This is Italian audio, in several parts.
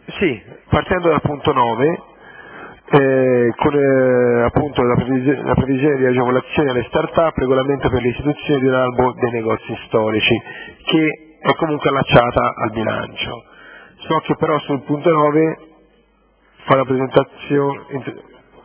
Sì, partendo dal punto 9, con appunto la previsione di agevolazioni alle start-up, regolamento per l'istituzione di un albo dei negozi storici, che è comunque allacciata al bilancio. So che però sul punto 9 fa la presentazione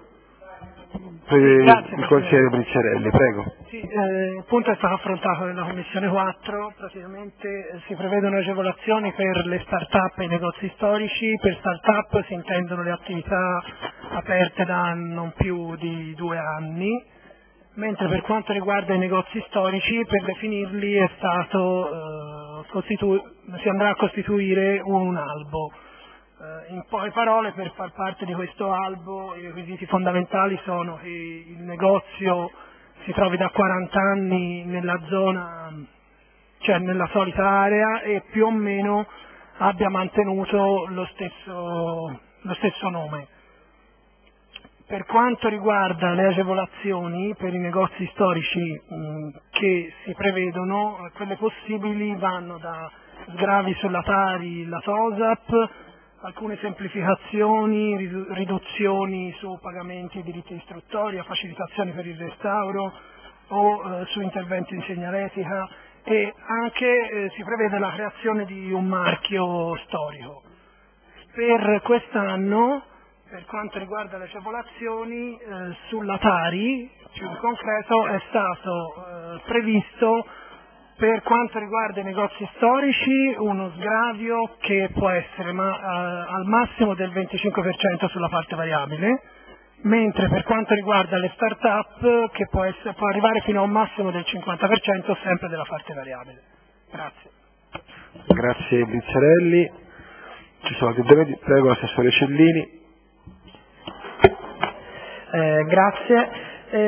il consigliere Bricciarelli, prego. Sì, il punto è stato affrontato nella Commissione 4, praticamente si prevedono agevolazioni per le start-up e i negozi storici. Per start-up si intendono le attività aperte da non più di 2 anni, mentre per quanto riguarda i negozi storici, per definirli è stato, si andrà a costituire un albo. In poche parole, per far parte di questo albo, i requisiti fondamentali sono che il negozio si trovi da 40 anni nella zona, cioè nella solita area, e più o meno abbia mantenuto lo stesso nome. Per quanto riguarda le agevolazioni per i negozi storici che si prevedono, quelle possibili vanno da sgravi sulla Tari, la TOSAP, alcune semplificazioni, riduzioni su pagamenti e diritti di istruttoria, facilitazioni per il restauro o su interventi di segnaletica, e anche si prevede la creazione di un marchio storico. Per quest'anno, per quanto riguarda le agevolazioni, sulla Tari, più in concreto, è stato previsto, per quanto riguarda i negozi storici, uno sgravio che può essere al massimo del 25% sulla parte variabile, mentre per quanto riguarda le start-up che può arrivare fino a un massimo del 50% sempre della parte variabile. Grazie. Grazie Bricciarelli. Ci sono altri interventi? Prego l'assessore Cellini. Grazie.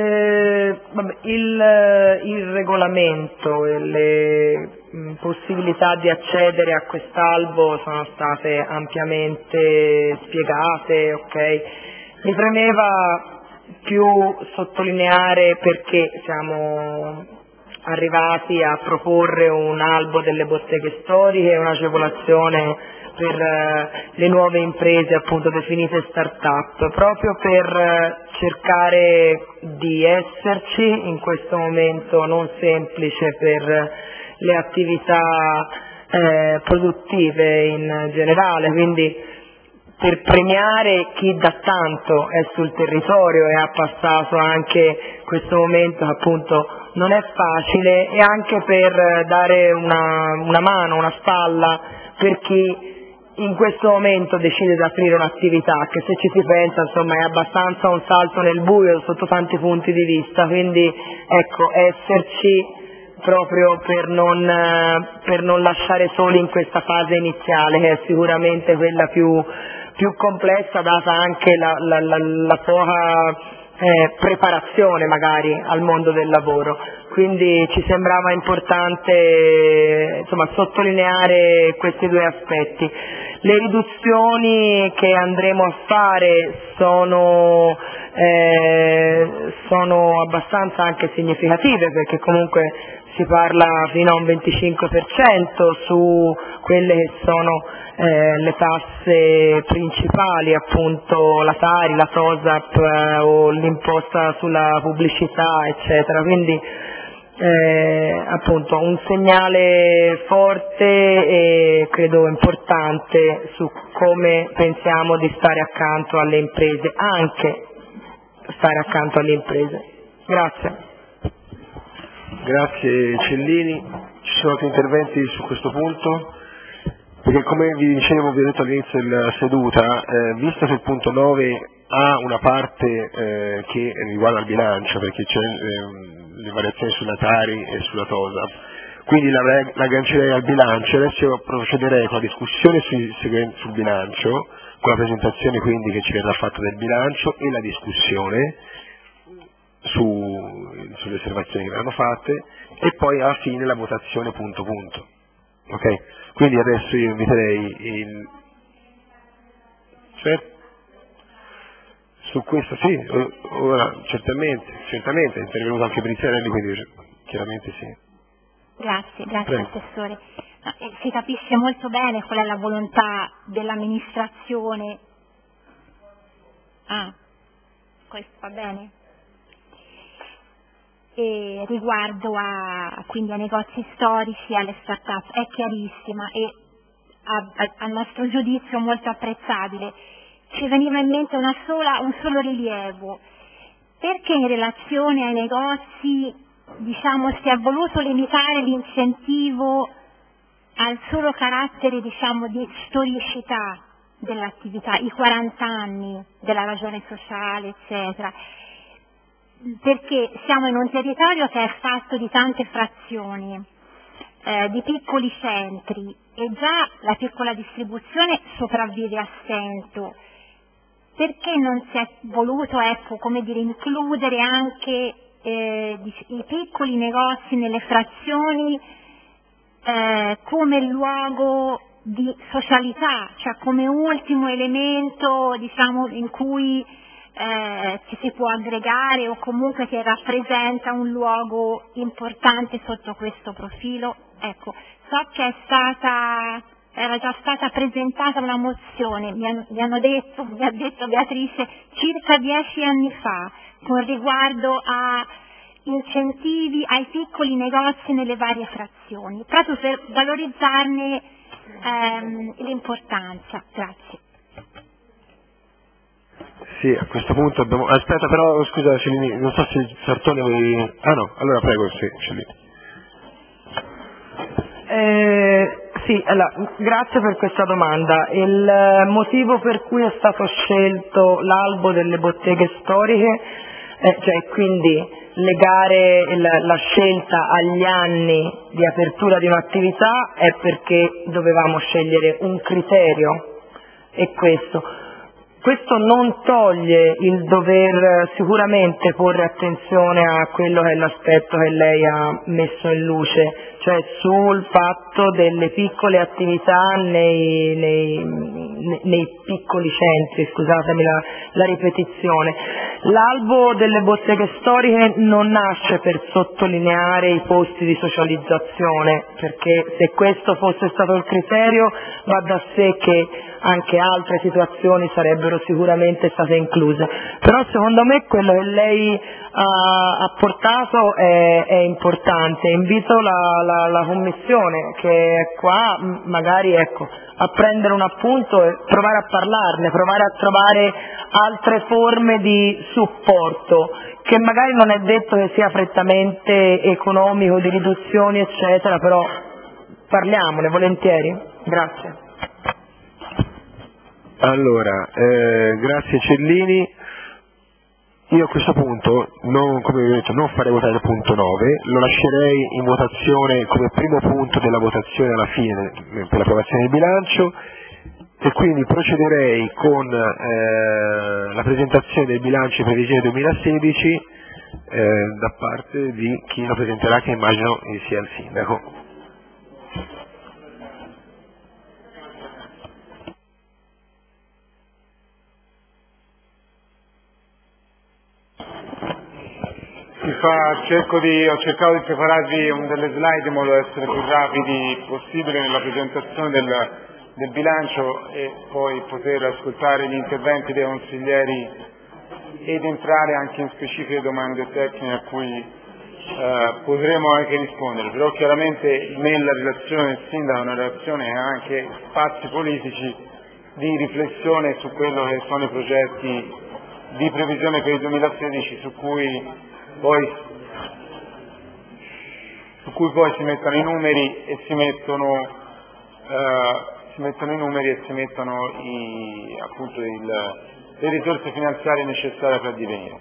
Il regolamento e le possibilità di accedere a quest'albo sono state ampiamente spiegate, ok? Mi premeva più sottolineare perché siamo arrivati a proporre un albo delle botteghe storiche e un'agevolazione per le nuove imprese appunto definite start-up, proprio per cercare di esserci in questo momento non semplice per le attività produttive in generale, quindi per premiare chi da tanto è sul territorio e ha passato anche questo momento che appunto non è facile, e anche per dare una mano, una spalla per chi in questo momento decide di aprire un'attività che, se ci si pensa, insomma, è abbastanza un salto nel buio sotto tanti punti di vista, quindi ecco, esserci proprio per non lasciare soli in questa fase iniziale, che è sicuramente quella più complessa, data anche la poca preparazione magari al mondo del lavoro. Quindi ci sembrava importante, insomma, sottolineare questi due aspetti. Le riduzioni che andremo a fare sono abbastanza anche significative, perché comunque si parla fino a un 25% su quelle che sono le tasse principali, appunto la Tari, la TOSAP o l'imposta sulla pubblicità, eccetera. Quindi appunto un segnale forte e credo importante su come pensiamo di stare accanto alle imprese, anche stare accanto alle imprese. Grazie. Grazie Cellini. Ci sono altri interventi su questo punto? Perché, come vi dicevo, vi ho detto all'inizio della seduta, visto che il punto 9 ha una parte che riguarda il bilancio, perché c'è le variazioni sulla Tari e sulla TOSAP, quindi la aggancerei al bilancio. Adesso procederei con la discussione sul bilancio, con la presentazione quindi che ci verrà fatta del bilancio e la discussione sulle osservazioni che verranno fatte, e poi alla fine la votazione punto punto. Ok? Quindi adesso io inviterei su questo sì, ora certamente è intervenuto anche Bricciarelli, quindi chiaramente sì. Grazie Prego. Assessore. Si capisce molto bene qual è la volontà dell'amministrazione. Questo va bene? E riguardo quindi ai negozi storici e alle start-up è chiarissima e a nostro giudizio molto apprezzabile. Ci veniva in mente un solo rilievo. Perché in relazione ai negozi si è voluto limitare l'incentivo al solo carattere di storicità dell'attività, i 40 anni della ragione sociale, eccetera? Perché siamo in un territorio che è fatto di tante frazioni, di piccoli centri, e già la piccola distribuzione sopravvive a stento. Perché non si è voluto includere anche i piccoli negozi nelle frazioni come luogo di socialità, cioè come ultimo elemento in cui ci si può aggregare o comunque che rappresenta un luogo importante sotto questo profilo? Ecco, so che era già stata presentata una mozione, mi ha detto Beatrice, circa 10 anni fa, con riguardo a incentivi ai piccoli negozi nelle varie frazioni, proprio per valorizzarne l'importanza. Grazie. Sì, a questo punto abbiamo... Aspetta però, scusa Cellini, non so se Sartoni avevi... no, allora prego, sì, Cellini. Sì, allora, grazie per questa domanda. Il motivo per cui è stato scelto l'albo delle botteghe storiche, cioè quindi legare la scelta agli anni di apertura di un'attività, è perché dovevamo scegliere un criterio, e questo non toglie il dover sicuramente porre attenzione a quello che è l'aspetto che lei ha messo in luce, cioè sul fatto delle piccole attività nei piccoli centri, scusatemi la ripetizione. L'albo delle botteghe storiche non nasce per sottolineare i posti di socializzazione, perché se questo fosse stato il criterio va da sé che anche altre situazioni sarebbero sicuramente state incluse, però secondo me quello che lei ha portato è importante. Invito la Commissione che è qua magari a prendere un appunto e provare a parlarne, provare a trovare altre forme di supporto, che magari non è detto che sia prettamente economico, di riduzioni eccetera, però parliamone volentieri. Grazie. Allora, grazie Cellini. Io a questo punto, come vi ho detto, non farei votare il punto 9, lo lascerei in votazione come primo punto della votazione alla fine per l'approvazione del bilancio, e quindi procederei con la presentazione del bilancio di previsione 2016 da parte di chi lo presenterà, che immagino sia il Sindaco. Ho cercato di prepararvi delle slide in modo da essere più rapidi possibile nella presentazione del bilancio e poi poter ascoltare gli interventi dei consiglieri ed entrare anche in specifiche domande tecniche a cui potremo anche rispondere. Però chiaramente nella relazione del Sindaco è una relazione che ha anche spazi politici di riflessione su quello che sono i progetti di previsione per il 2016 su cui poi si mettono i numeri e si mettono appunto le risorse finanziarie necessarie per addivenire.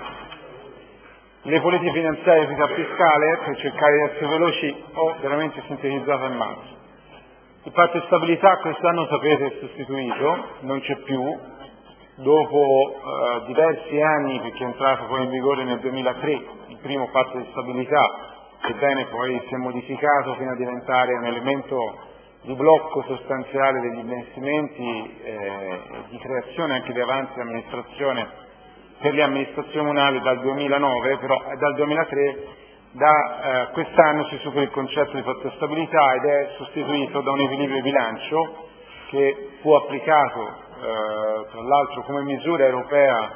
Le politiche finanziarie di equità fiscale, per cercare di essere veloci, ho veramente sintetizzato al massimo. Il patto di stabilità quest'anno, sapete, è sostituito, non c'è più. Dopo diversi anni, perché è entrato poi in vigore nel 2003 il primo patto di stabilità, sebbene poi si è modificato fino a diventare un elemento di blocco sostanziale degli investimenti e di creazione anche di avanzi di amministrazione per le amministrazioni comunali dal 2009, però dal 2003 Da quest'anno si supera il concetto di patto di stabilità ed è sostituito da un equilibrio di bilancio che fu applicato tra l'altro come misura europea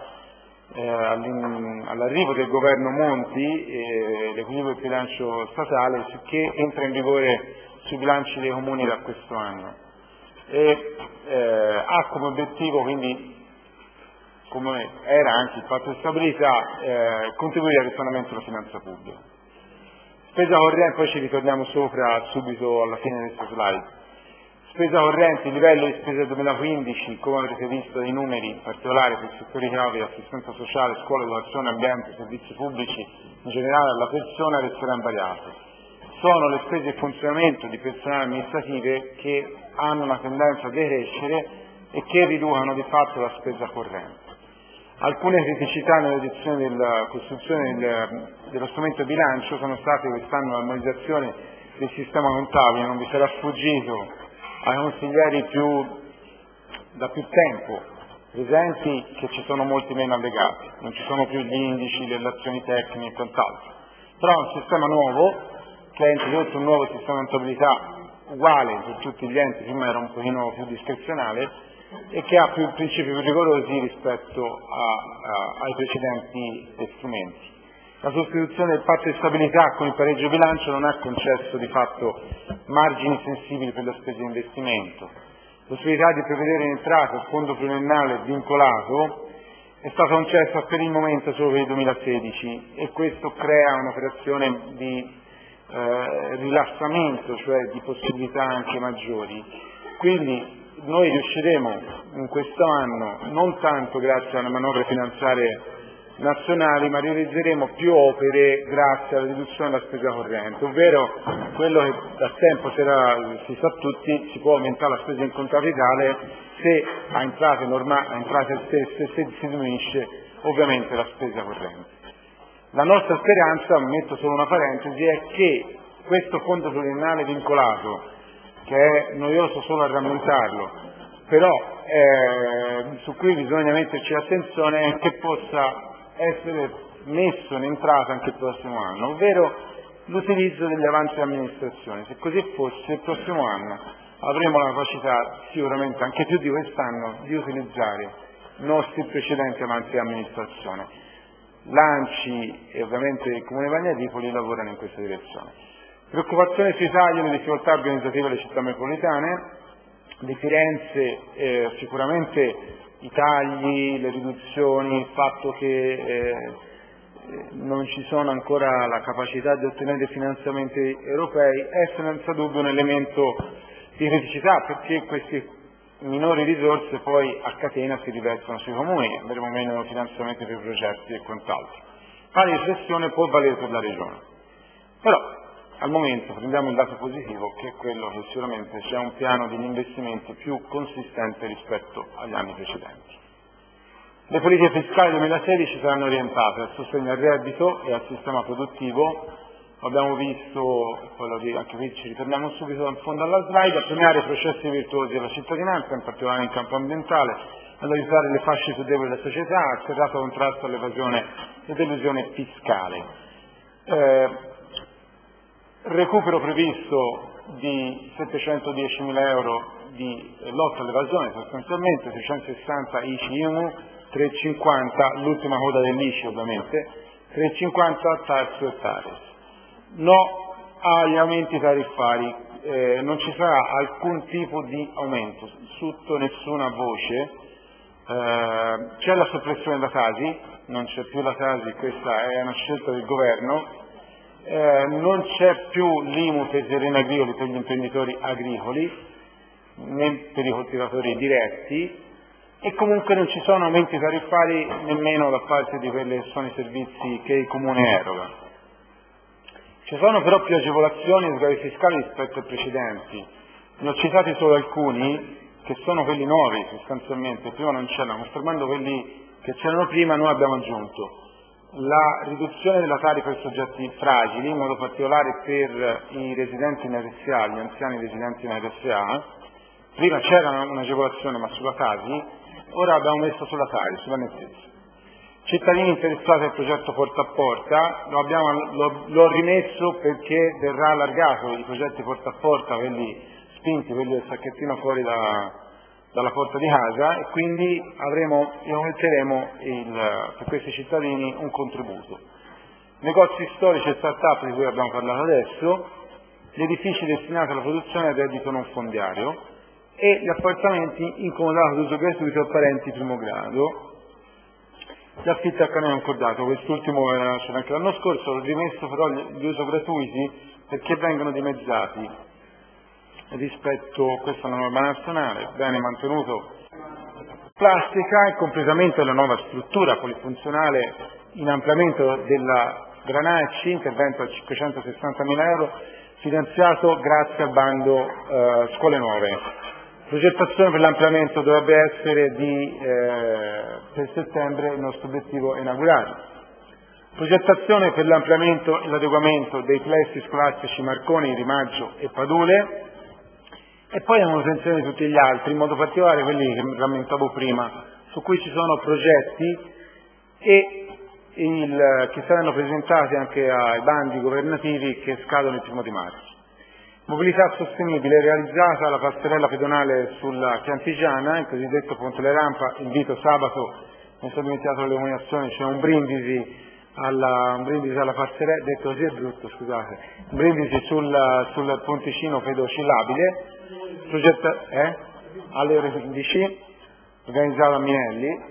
all'arrivo del governo Monti, l'equilibrio di bilancio statale, che entra in vigore sui bilanci dei comuni da questo anno e ha come obiettivo, quindi come era anche il patto di stabilità, contribuire al risanamento della finanza pubblica. Spesa corrente, poi ci ritorniamo sopra subito alla fine di questa slide. Spesa corrente, il livello di spesa del 2015, come avrete visto dai numeri, in particolare per i settori chiave, assistenza sociale, scuola, educazione, ambiente, servizi pubblici, in generale alla persona, resterà invariato. Sono le spese di funzionamento di personale amministrative che hanno una tendenza a decrescere e che riducono di fatto la spesa corrente. Alcune criticità nell'edizione della costruzione dello strumento bilancio sono state quest'anno l'armonizzazione del sistema contabile, non vi sarà sfuggito ai consiglieri da più tempo presenti che ci sono molti meno allegati, non ci sono più gli indici, le relazioni tecniche e quant'altro. Però è un sistema nuovo che ha introdotto un nuovo sistema di contabilità uguale per tutti gli enti, prima era un pochino più discrezionale, e che ha più principi più rigorosi rispetto ai precedenti strumenti. La sostituzione del patto di stabilità con il pareggio bilancio non ha concesso di fatto margini sensibili per le spese di investimento. La possibilità di prevedere in entrata il fondo pluriennale vincolato è stata concessa per il momento solo per il 2016 e questo crea un'operazione di rilassamento, cioè di possibilità anche maggiori. Quindi noi riusciremo in questo anno, non tanto grazie alle manovre finanziarie nazionali, ma realizzeremo più opere grazie alla riduzione della spesa corrente, ovvero quello che da tempo si sa tutti, si può aumentare la spesa in conto capitale se a entrate stesse si diminuisce ovviamente la spesa corrente. La nostra speranza, metto solo una parentesi, è che questo fondo pluriennale vincolato, che è noioso solo a rammentarlo, però su cui bisogna metterci attenzione, è che possa essere messo in entrata anche il prossimo anno, ovvero l'utilizzo degli avanzi di amministrazione. Se così fosse, il prossimo anno avremo la capacità, sicuramente anche più di quest'anno, di utilizzare i nostri precedenti avanzi di amministrazione. L'ANCI e ovviamente il Comune Bagnaripoli lavorano in questa direzione. Preoccupazione sui tagli e le difficoltà organizzative alle città metropolitane. Di Firenze sicuramente i tagli, le riduzioni, il fatto che non ci sono ancora la capacità di ottenere finanziamenti europei è senza dubbio un elemento di criticità, perché queste minori risorse poi a catena si riversano sui comuni, avremo meno finanziamenti per progetti e quant'altro. Tale riflessione può valere per la Regione. Però al momento prendiamo il dato positivo, che è quello che sicuramente c'è un piano di investimento più consistente rispetto agli anni precedenti. Le politiche fiscali 2016 saranno orientate al sostegno al reddito e al sistema produttivo. Abbiamo visto, anche qui ci ritorniamo subito in fondo alla slide, a premiare i processi virtuosi della cittadinanza, in particolare in campo ambientale, ad aiutare le fasce più deboli della società, al serrato contrasto all'evasione ed elusione fiscale. Recupero previsto di 710.000 euro di lotta all'evasione, sostanzialmente 660 ICI IMU, 350, l'ultima coda dell'ICI ovviamente, 350 TARSU e TARES. No agli aumenti tariffari, non ci sarà alcun tipo di aumento, sotto nessuna voce. C'è la soppressione della Tasi, non c'è più la Tasi, questa è una scelta del governo, non c'è più l'IMU per i terreni agricoli per gli imprenditori agricoli, né per i coltivatori diretti, e comunque non ci sono aumenti tariffari nemmeno da parte di quelli che sono i servizi che il Comune eroga. Ci sono però più agevolazioni e sgravi fiscali rispetto ai precedenti. Ne ho citati solo alcuni, che sono quelli nuovi sostanzialmente, prima non c'erano, confermando quelli che c'erano prima noi abbiamo aggiunto la riduzione della tariffa per soggetti fragili, in modo particolare per i residenti in RSA, gli anziani residenti in RSA. Prima c'era un'agevolazione ma sulla Tasi, ora abbiamo messo sulla Tari, sulla nettezza. Cittadini interessati al progetto Porta a Porta, l'ho rimesso perché verrà allargato i progetti Porta a Porta, quelli spinti, quelli del sacchettino fuori dalla porta di casa, e quindi metteremo per questi cittadini un contributo. Negozi storici e start-up di cui abbiamo parlato adesso, gli edifici destinati alla produzione del reddito non fondiario e gli appartamenti incomodati d'uso gratuito a parenti primo grado. L'affitta a canone concordato, quest'ultimo c'era anche l'anno scorso, l'ho rimesso però di uso gratuiti perché vengono dimezzati rispetto a questa norma nazionale, bene mantenuto. Plastica, il completamento della nuova struttura polifunzionale in ampliamento della Granacci, intervento a 560.000 euro, finanziato grazie al bando Scuole Nuove. Progettazione per l'ampliamento dovrebbe essere per settembre, il nostro obiettivo è inaugurale. Progettazione per l'ampliamento e l'adeguamento dei plessi scolastici Marconi, Rimaggio e Padule, e poi la manutenzione di tutti gli altri, in modo particolare quelli che rammentavo prima, su cui ci sono progetti che saranno presentati anche ai bandi governativi che scadono il 1° marzo. Mobilità sostenibile, realizzata la passerella pedonale sulla Chiantigiana, il cosiddetto Ponte Le Rampa. Invito sabato, mi sono dimenticato le comunicazioni, c'è un brindisi alla passerella, detto così è brutto, scusate, un brindisi sul ponticino pedoscillabile, alle ore 15, organizzato a Minelli.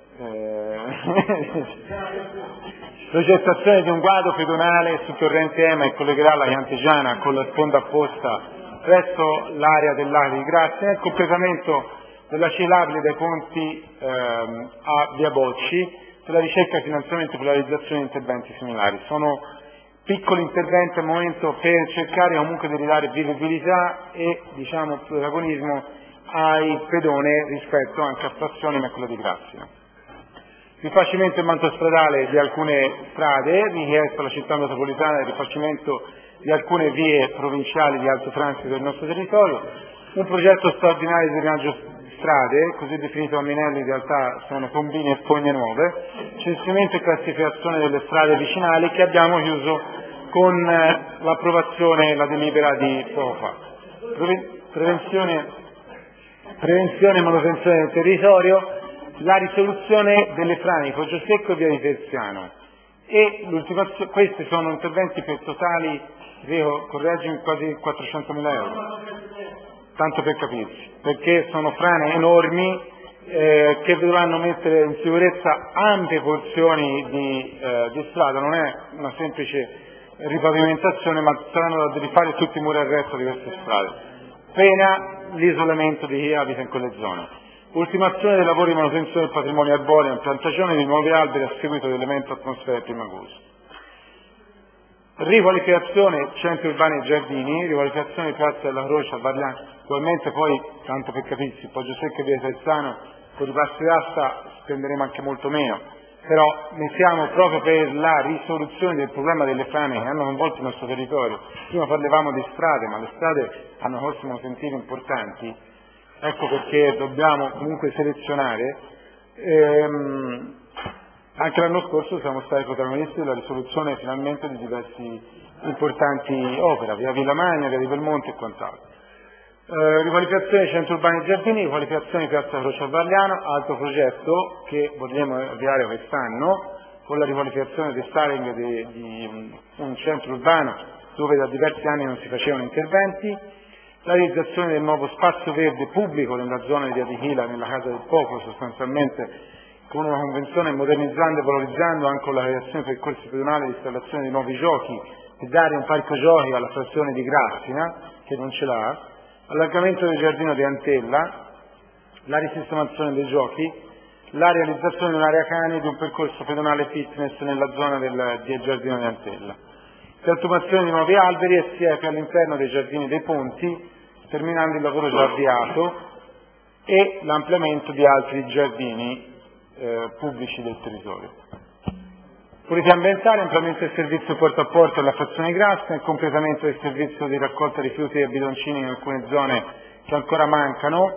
Progettazione di un guado pedonale su torrente Ema e collegherà la Chiantigiana con la sponda opposta presso l'area del lago di Grazia, il completamento della ciclabile dai ponti a Via Bocci per la ricerca, finanziamento e popolarizzazione di interventi similari. Sono piccoli interventi al momento per cercare comunque di ridare vivibilità e protagonismo ai pedone rispetto anche a frazioni come quella di Grazia. Rifacimento e manto stradale di alcune strade, richiesto alla città metropolitana il rifacimento di alcune vie provinciali di alto transito del nostro territorio, un progetto straordinario di drenaggio strade, così definito a Minelli, in realtà sono tombini e fogne nuove, censimento e classificazione delle strade vicinali che abbiamo chiuso con l'approvazione e la delibera di poco fa. Prevenzione e manutenzione del territorio, la risoluzione delle frane Foggio Secco e Via di Terziano, e questi sono interventi per totali, correggimi, quasi 400.000 euro, tanto per capirci, perché sono frane enormi che dovranno mettere in sicurezza ampie porzioni di strada, non è una semplice ripavimentazione, ma saranno da rifare tutti i muri al resto di queste strade, pena l'isolamento di chi abita in quelle zone. Ultimazione dei lavori di manutenzione del patrimonio arboreo e piantagione di nuovi alberi a seguito dell'evento atmosfera prima agosto. Riqualificazione centri urbani e giardini, riqualificazione di Piazza della Croce a Varliano, probabilmente poi, tanto per capirsi, Poggio Secco e Via Terzano, con i passi d'asta spenderemo anche molto meno, però mettiamo proprio per la risoluzione del problema delle frane che hanno coinvolto il nostro territorio. Prima parlavamo di strade, ma le strade hanno corsi manutentivi importanti. Ecco perché dobbiamo comunque selezionare. Anche l'anno scorso siamo stati protagonisti della risoluzione finalmente di diversi importanti opere, via Villamagna, via di Belmonte e quant'altro. Riqualificazione dei centri urbani e giardini, riqualificazione di Piazza Croce a Varliano, altro progetto che vogliamo avviare quest'anno con la riqualificazione del styling di un centro urbano dove da diversi anni non si facevano interventi. La realizzazione del nuovo spazio verde pubblico nella zona di Via di Chila, nella Casa del Popolo, sostanzialmente con una convenzione modernizzando e valorizzando anche la creazione di percorsi pedonali e l'installazione di nuovi giochi e dare un parco giochi alla frazione di Grassina, che non ce l'ha, allargamento del giardino di Antella, la risistemazione dei giochi, la realizzazione di un'area cani e di un percorso pedonale fitness nella zona del giardino di Antella, piantumazione di nuovi alberi e siepi all'interno dei giardini dei ponti, terminando il lavoro già avviato, e l'ampliamento di altri giardini pubblici del territorio. Pulizia ambientale, ampliamento del servizio porta a porta alla frazione Grazia, il completamento del servizio di raccolta rifiuti e bidoncini in alcune zone che ancora mancano,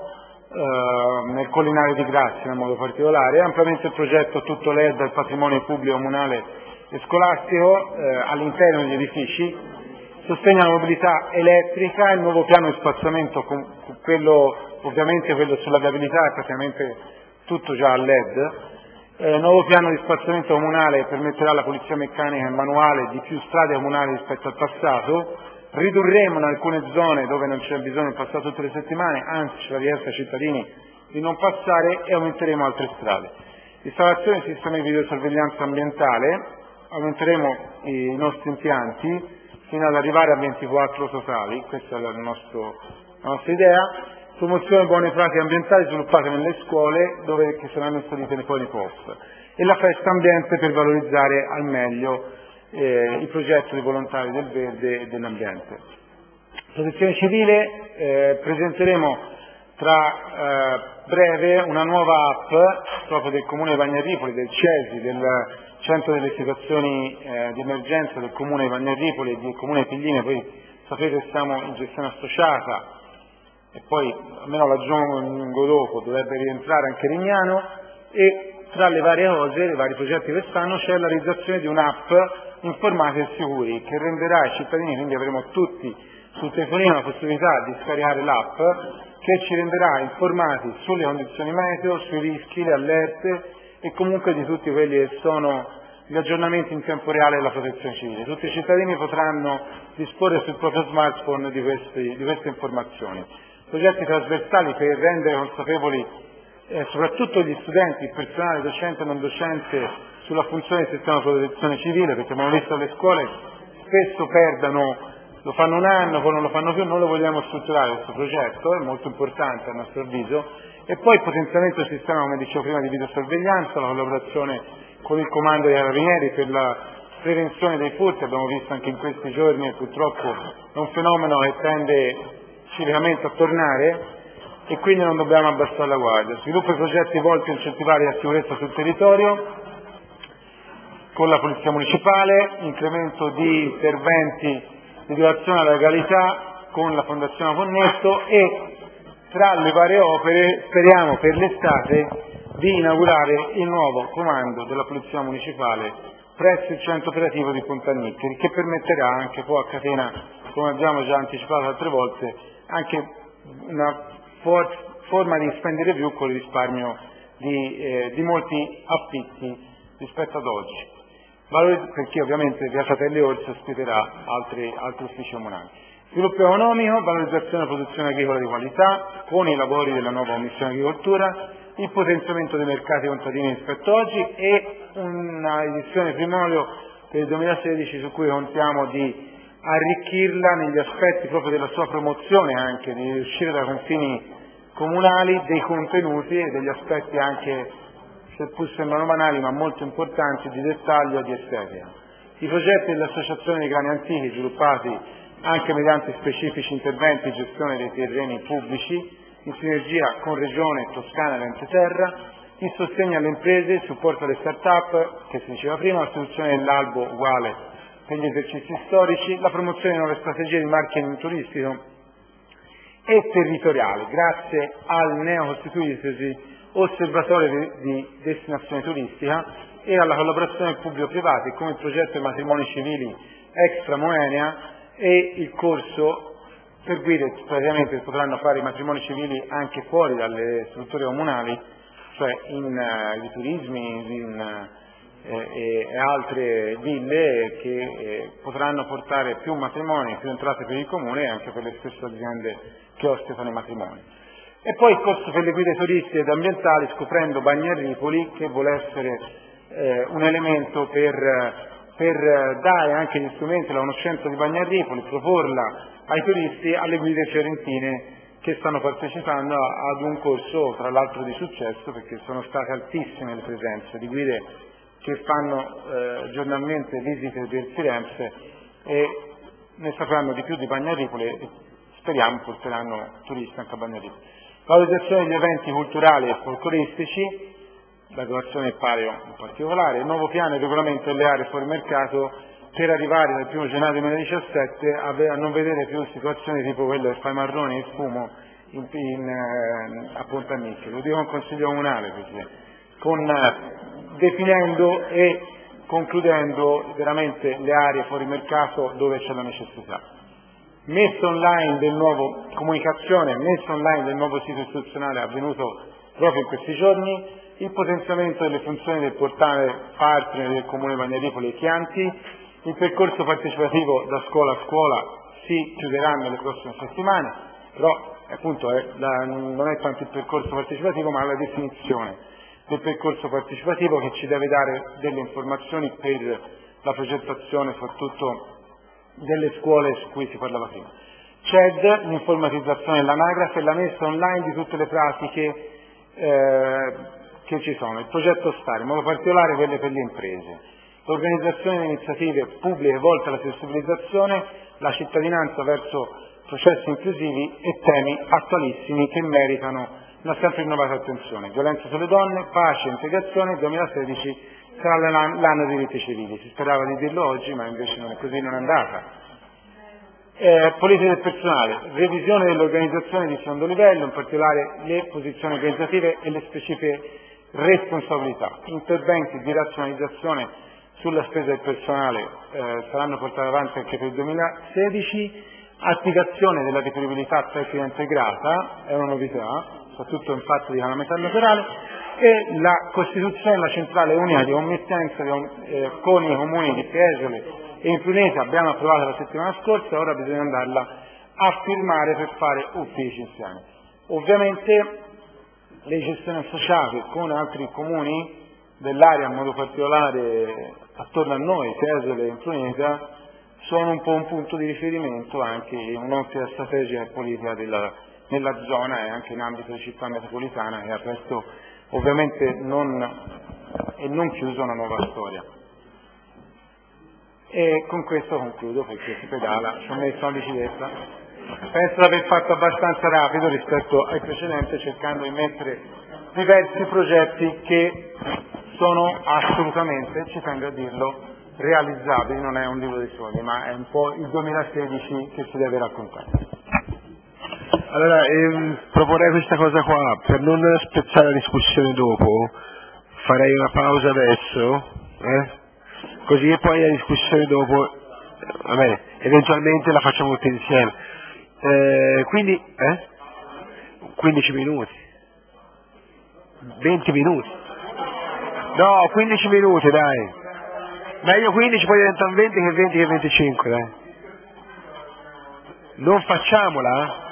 nel Collinare di Grazia in modo particolare, ampiamente il progetto tutto LED del patrimonio pubblico comunale e scolastico all'interno degli edifici, sostegno alla mobilità elettrica, il nuovo piano di spazzamento, ovviamente quello sulla viabilità è praticamente tutto già a LED, nuovo piano di spazzamento comunale permetterà alla polizia meccanica e manuale di più strade comunali rispetto al passato, ridurremo in alcune zone dove non c'è bisogno di passare tutte le settimane, anzi c'è la richiesta ai cittadini di non passare, e aumenteremo altre strade. Installazione di sistemi di videosorveglianza ambientale, aumenteremo i nostri impianti fino ad arrivare a 24 totali, questa è la nostra idea. Promozione di buone pratiche ambientali sviluppate nelle scuole che saranno inserite poi nei POF, e la festa ambiente per valorizzare al meglio i progetti di volontari del verde e dell'ambiente. Protezione civile, presenteremo tra breve una nuova app proprio del Comune di Bagnaripoli, del CESI, del Centro delle Situazioni di Emergenza del Comune di Bagnaripoli e del Comune di Pigline. Poi sapete siamo in gestione associata e poi almeno l'aggiungo dopo, dovrebbe rientrare anche Rignano, e tra le varie cose, i vari progetti quest'anno c'è la realizzazione di un'app informati e sicuri che renderà ai cittadini, quindi avremo tutti sul telefonino la possibilità di scaricare l'app, che ci renderà informati sulle condizioni meteo, sui rischi, le allerte e comunque di tutti quelli che sono gli aggiornamenti in tempo reale della protezione civile. Tutti i cittadini potranno disporre sul proprio smartphone di queste informazioni. Progetti trasversali per rendere consapevoli soprattutto gli studenti, il personale docente e non docente sulla funzione del sistema di protezione civile, perché abbiamo visto che le scuole spesso perdono, lo fanno un anno, poi non lo fanno più. Noi lo vogliamo strutturare questo progetto, è molto importante a nostro avviso, e poi il potenziamento del sistema, come dicevo prima, di videosorveglianza, la collaborazione con il comando dei carabinieri per la prevenzione dei furti. Abbiamo visto anche in questi giorni e purtroppo è un fenomeno che tende ciclicamente a tornare, e quindi non dobbiamo abbassare la guardia. Sviluppo i progetti volti a incentivare la sicurezza sul territorio con la Polizia Municipale, incremento di interventi di violazione alla legalità con la Fondazione Connetto, e tra le varie opere speriamo per l'estate di inaugurare il nuovo comando della Polizia Municipale presso il centro operativo di Pontanniccheri, che permetterà anche poi a catena, come abbiamo già anticipato altre volte, anche una forma di spendere più con il risparmio di molti affitti rispetto ad oggi, perché ovviamente Via Fratelli Orsi ospiterà altri uffici comunali. Sviluppo economico, valorizzazione della produzione agricola di qualità con i lavori della nuova Commissione Agricoltura, il potenziamento dei mercati contadini rispetto a oggi e una edizione primario per il 2016 su cui contiamo di arricchirla negli aspetti proprio della sua promozione, anche di uscire dai confini comunali, dei contenuti e degli aspetti anche, seppur sembrano banali, ma molto importanti, di dettaglio e di estetica. I progetti dell'Associazione dei Grani Antichi, sviluppati anche mediante specifici interventi di gestione dei terreni pubblici, in sinergia con Regione, Toscana e Ente Terra, il sostegno alle imprese, il supporto alle start-up, che si diceva prima, l'istituzione dell'albo uguale per gli esercizi storici, la promozione di nuove strategie di marketing turistico e territoriale, grazie al neocostituitosi Osservatorio di Destinazione Turistica e alla collaborazione pubblico-privati come il progetto dei matrimoni civili Extra Moenia e il corso per guide praticamente potranno fare i matrimoni civili anche fuori dalle strutture comunali, cioè in turismi, e altre ville che potranno portare più matrimoni, più entrate per il comune e anche per le stesse aziende che ospitano i matrimoni. E poi il corso per le guide turistiche ed ambientali Scoprendo Bagnaripoli, che vuole essere un elemento per dare anche gli strumenti, la conoscenza di Bagnaripoli, proporla ai turisti, alle guide fiorentine che stanno partecipando ad un corso tra l'altro di successo, perché sono state altissime le presenze di guide che fanno giornalmente visite per Firenze e ne sapranno di più di Bagnaripoli e speriamo porteranno turisti anche a Bagnaripoli. Valorizzazione degli eventi culturali e folcloristici, la donazione del Palio in particolare, il nuovo piano e regolamento delle aree fuori mercato per arrivare dal 1 gennaio 2017 a non vedere più situazioni tipo quelle del Fai Marroni e Fumo appunto a nicchia. Lo dico un consiglio comunale, Presidente, definendo e concludendo veramente le aree fuori mercato dove c'è la necessità. Messa online del nuovo comunicazione, messa online del nuovo sito istituzionale avvenuto proprio in questi giorni, il potenziamento delle funzioni del portale partner del Comune Bagnaripoli e Chianti, il percorso partecipativo da scuola a scuola si chiuderanno le prossime settimane, però appunto non è tanto il percorso partecipativo ma la definizione del percorso partecipativo che ci deve dare delle informazioni per la progettazione soprattutto delle scuole su cui si parlava prima. CED, l'informatizzazione dell'anagrafe e la messa online di tutte le pratiche che ci sono, il progetto STAR, in modo particolare quelle per le imprese, l'organizzazione di iniziative pubbliche volte alla sensibilizzazione, la cittadinanza verso processi inclusivi e temi attualissimi che meritano una sempre rinnovata attenzione. Violenza sulle donne, pace e integrazione, 2016 sarà l'anno dei diritti civili. Si sperava di dirlo oggi, ma invece non è così, non è andata. Politica del personale, revisione dell'organizzazione di secondo livello, in particolare le posizioni organizzative e le specifiche responsabilità. Interventi di razionalizzazione sulla spesa del personale saranno portati avanti anche per il 2016, applicazione della reperibilità tecnica integrata, è una novità, soprattutto in fatto di calamità naturale, e la costituzione della centrale unica di committenza con i comuni di Fiesole e Imprunese. Abbiamo approvato la settimana scorsa, ora bisogna andarla a firmare per fare uffici insieme. Ovviamente le gestioni associate con altri comuni dell'area, in modo particolare attorno a noi, Fiesole e Imprunese, sono un po' un punto di riferimento anche in un'ottica strategica e politica nella zona e anche in ambito di città metropolitana, che ha aperto ovviamente non chiuso una nuova storia. E con questo concludo, perché si pedala, ci ho messo la bicicletta. Penso di aver fatto abbastanza rapido rispetto ai precedenti, cercando di mettere diversi progetti che sono assolutamente, ci tengo a dirlo, realizzabili. Non è un libro di sogni, ma è un po' il 2016 che si deve raccontare. Allora, proporrei questa cosa qua, per non spezzare la discussione dopo, farei una pausa adesso, così e poi la discussione dopo, vabbè, eventualmente la facciamo tutti insieme. Quindi, 15 minuti, 20 minuti, no, 15 minuti dai, meglio 15 poi diventano 20 che 20 che 25, dai. Non facciamola?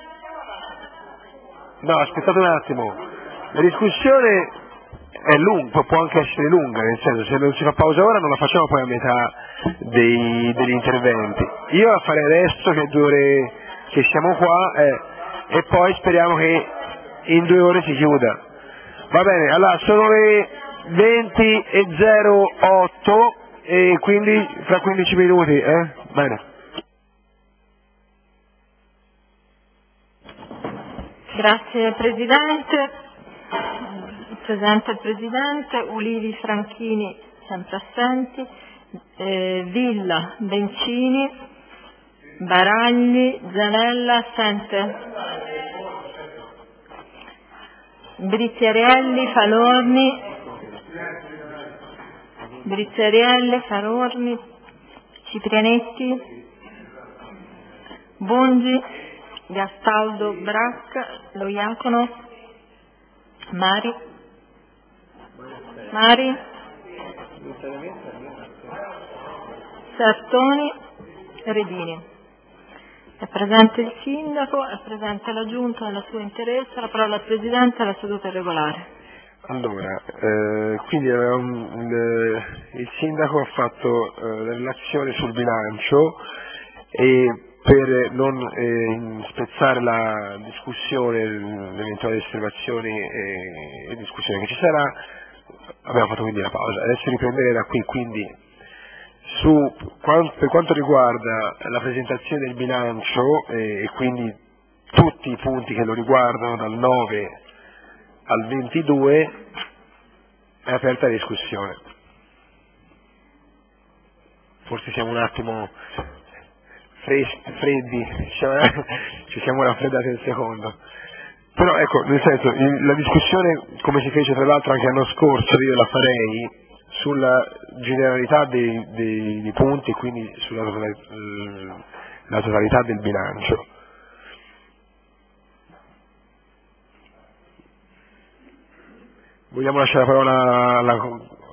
No, aspettate un attimo, la discussione è lunga, può anche essere lunga, nel senso, se non si fa pausa ora non la facciamo poi a metà degli interventi. Io la farei adesso che 2 ore che siamo qua e poi speriamo che in 2 ore si chiuda. Va bene, allora sono le 20:08 e quindi fra 15 minuti, Bene. Grazie Presidente, presente il Presidente, Ulivi, Franchini sempre assenti, Villa, Bencini, Baragli, Zanella assente, Briziarelli, Falorni, Ciprianetti, Bongi, Gastaldo, Bracca, Lo Iacono, Mari, Sartoni, Redini. È presente il Sindaco, è presente la Giunta nella sua interezza, la parola al Presidente, la seduta è regolare. Allora, quindi il Sindaco ha fatto la relazione sul bilancio e per non spezzare la discussione, le eventuali osservazioni e discussione che ci sarà, abbiamo fatto quindi la pausa. Adesso riprenderei da qui, quindi per quanto riguarda la presentazione del bilancio e quindi tutti i punti che lo riguardano dal 9 al 22 è aperta la discussione. Forse siamo un attimo freddi, ci siamo raffreddati un secondo. Però ecco, nel senso, la discussione come si fece tra l'altro anche l'anno scorso, io la farei sulla generalità dei punti e quindi sulla la totalità del bilancio. Vogliamo lasciare la parola